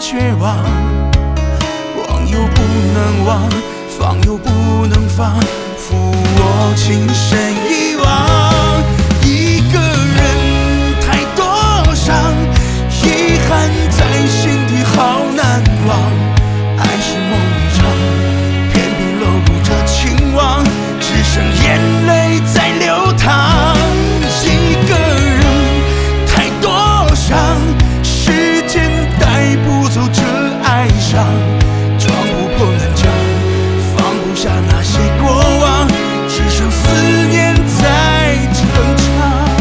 绝望，忘又不能忘，放又不能放，负我情深一往。一个人太多伤，遗憾在心底好难忘。爱是梦一场，偏偏漏着情网，只剩眼泪在流淌。一个人太多伤，时间带不走这哀伤，撞不破南墙，放不下那些过往，只剩思念在成长。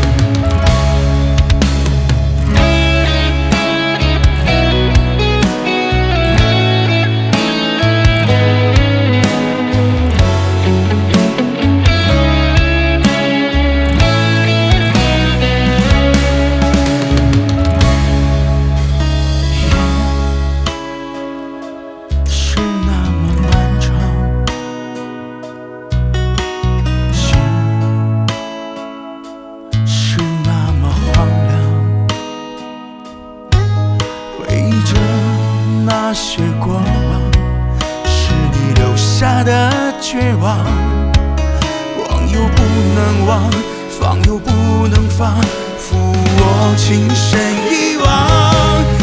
那些过往是你留下的绝望，忘又不能忘，放又不能放，负我情深一往。